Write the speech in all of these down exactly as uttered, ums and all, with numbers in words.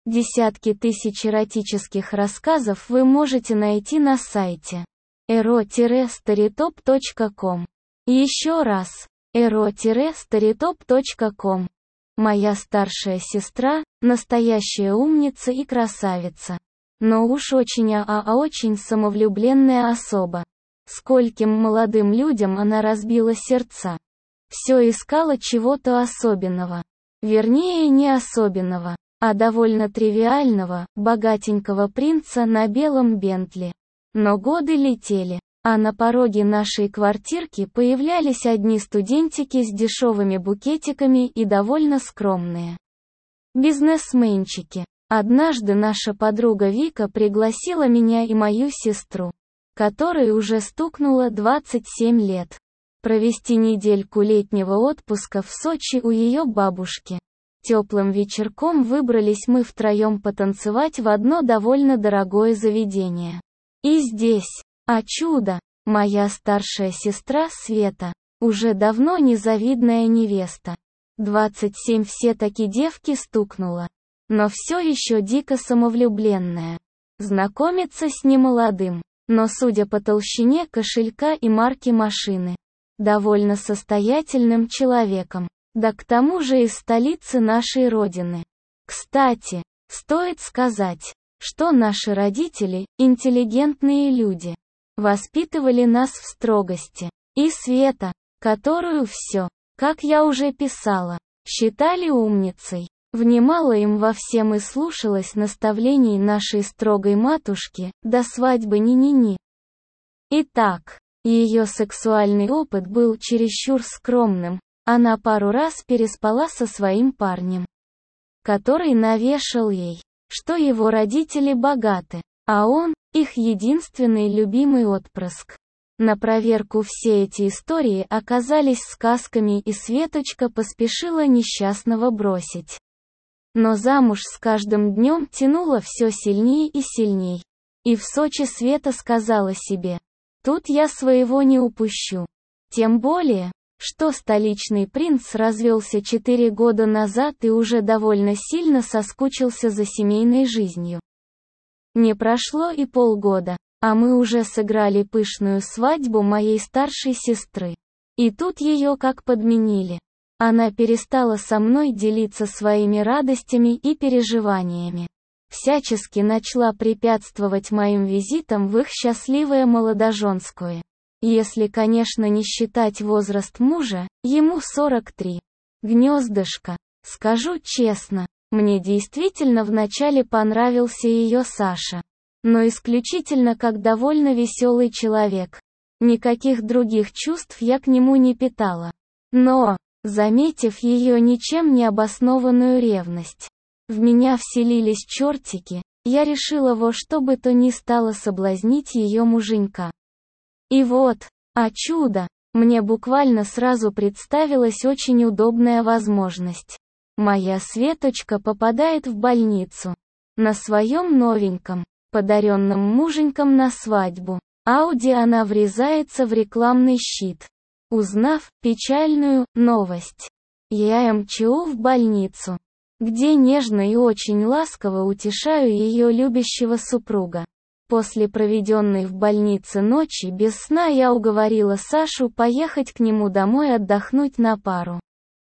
Десятки тысяч эротических рассказов вы можете найти на сайте эро старитоп точка ком. Еще раз, эро старитоп точка ком. Моя старшая сестра – настоящая умница и красавица. Но уж очень а, а очень самовлюбленная особа. Скольким молодым людям она разбила сердца. Все искала чего-то особенного. Вернее, не особенного, а довольно тривиального, богатенького принца на белом Бентли. Но годы летели, а на пороге нашей квартирки появлялись одни студентики с дешевыми букетиками и довольно скромные бизнесменчики. Однажды наша подруга Вика пригласила меня и мою сестру, которой уже стукнуло двадцать семь лет, провести недельку летнего отпуска в Сочи у ее бабушки. Теплым вечерком выбрались мы втроем потанцевать в одно довольно дорогое заведение. И здесь, о чудо, моя старшая сестра Света, уже давно незавидная невеста. двадцать семь все-таки девки стукнула, но все еще дико самовлюбленная. Знакомиться с немолодым, но судя по толщине кошелька и марке машины, довольно состоятельным человеком, да к тому же из столицы нашей родины. Кстати, стоит сказать, что наши родители, интеллигентные люди, воспитывали нас в строгости. И Света, которую все, как я уже писала, считали умницей, внимала им во всем и слушалась наставлений нашей строгой матушки, до свадьбы ни-ни-ни. Итак, ее сексуальный опыт был чересчур скромным. Она пару раз переспала со своим парнем, который навешал ей, что его родители богаты, а он – их единственный любимый отпрыск. На проверку все эти истории оказались сказками, и Светочка поспешила несчастного бросить. Но замуж с каждым днем тянуло все сильнее и сильней. И в Сочи Света сказала себе: «Тут я своего не упущу». Тем более, что столичный принц развелся четыре года назад и уже довольно сильно соскучился за семейной жизнью. Не прошло и полгода, а мы уже сыграли пышную свадьбу моей старшей сестры. И тут ее как подменили. Она перестала со мной делиться своими радостями и переживаниями. Всячески начала препятствовать моим визитам в их счастливое молодоженское. Если, конечно, не считать возраст мужа, ему сорок три. Гнездышко. Скажу честно, мне действительно вначале понравился ее Саша. Но исключительно как довольно веселый человек. Никаких других чувств я к нему не питала. Но, заметив ее ничем не обоснованную ревность, в меня вселились чертики, я решила во что бы то ни стало соблазнить ее муженька. И вот, о чудо, мне буквально сразу представилась очень удобная возможность. Моя Светочка попадает в больницу. На своем новеньком, подаренном муженьком на свадьбу, Ауди она врезается в рекламный щит. Узнав печальную новость, я мчу в больницу, где нежно и очень ласково утешаю ее любящего супруга. После проведенной в больнице ночи без сна я уговорила Сашу поехать к нему домой отдохнуть на пару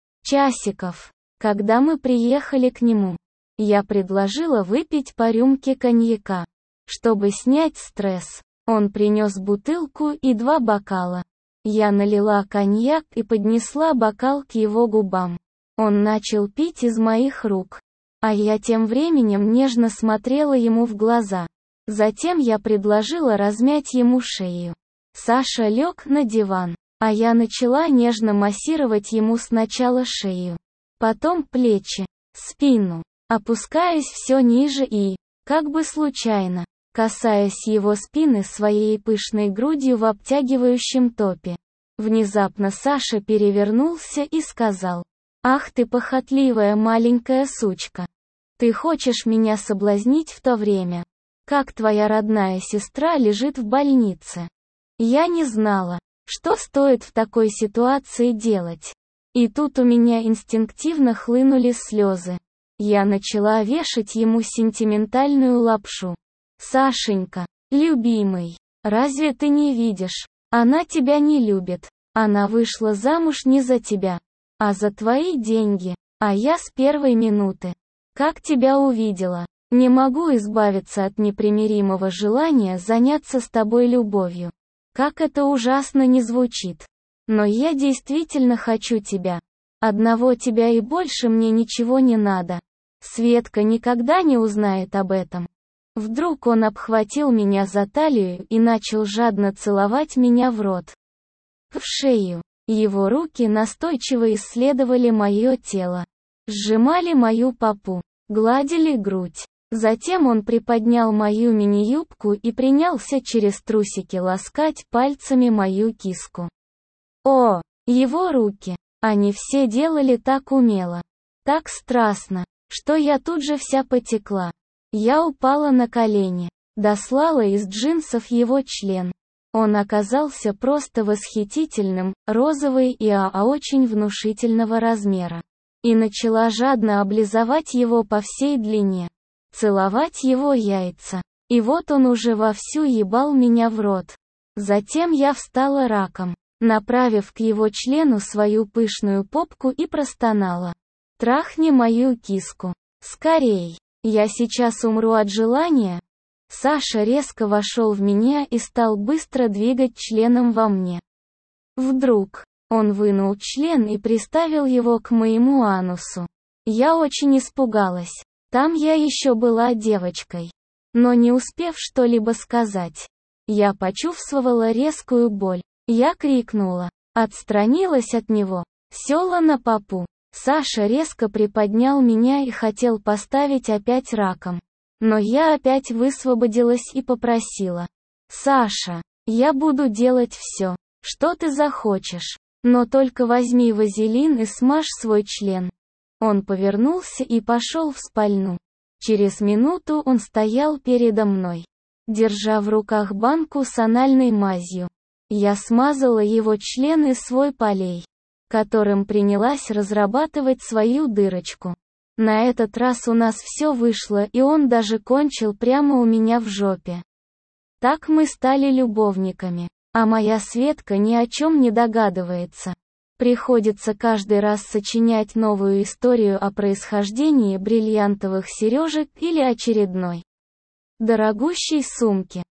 часиков. Когда мы приехали к нему, я предложила выпить по рюмке коньяка, чтобы снять стресс. Он принес бутылку и два бокала. Я налила коньяк и поднесла бокал к его губам. Он начал пить из моих рук, а я тем временем нежно смотрела ему в глаза. Затем я предложила размять ему шею. Саша лег на диван, а я начала нежно массировать ему сначала шею, потом плечи, спину, опускаясь все ниже и, как бы случайно, касаясь его спины своей пышной грудью в обтягивающем топе. Внезапно Саша перевернулся и сказал: «Ах ты похотливая маленькая сучка! Ты хочешь меня соблазнить в то время, как твоя родная сестра лежит в больнице?» Я не знала, что стоит в такой ситуации делать. И тут у меня инстинктивно хлынули слезы. Я начала вешать ему сентиментальную лапшу. «Сашенька, любимый, разве ты не видишь? Она тебя не любит. Она вышла замуж не за тебя, а за твои деньги. А я с первой минуты, как тебя увидела, не могу избавиться от непримиримого желания заняться с тобой любовью. Как это ужасно не звучит. Но я действительно хочу тебя. Одного тебя и больше мне ничего не надо. Светка никогда не узнает об этом». Вдруг он обхватил меня за талию и начал жадно целовать меня в рот, в шею. Его руки настойчиво исследовали мое тело, сжимали мою попу, гладили грудь. Затем он приподнял мою мини-юбку и принялся через трусики ласкать пальцами мою киску. О, его руки! Они все делали так умело, так страстно, что я тут же вся потекла. Я упала на колени, дослала из джинсов его член. Он оказался просто восхитительным, розовый и а, а очень внушительного размера. И начала жадно облизывать его по всей длине, целовать его яйца. И вот он уже вовсю ебал меня в рот. Затем я встала раком, направив к его члену свою пышную попку и простонала: «Трахни мою киску. Скорей! Я сейчас умру от желания». Саша резко вошел в меня и стал быстро двигать членом во мне. Вдруг, он вынул член и приставил его к моему анусу. Я очень испугалась. Там я еще была девочкой. Но не успев что-либо сказать, я почувствовала резкую боль. Я крикнула, отстранилась от него, села на попу. Саша резко приподнял меня и хотел поставить опять раком. Но я опять высвободилась и попросила: «Саша, я буду делать все, что ты захочешь. Но только возьми вазелин и смажь свой член». Он повернулся и пошел в спальню. Через минуту он стоял передо мной, держа в руках банку с анальной мазью. Я смазала его член и свой полей, которым принялась разрабатывать свою дырочку. На этот раз у нас все вышло, и он даже кончил прямо у меня в жопе. Так мы стали любовниками. А моя Светка ни о чем не догадывается. Приходится каждый раз сочинять новую историю о происхождении бриллиантовых сережек или очередной дорогущей сумки.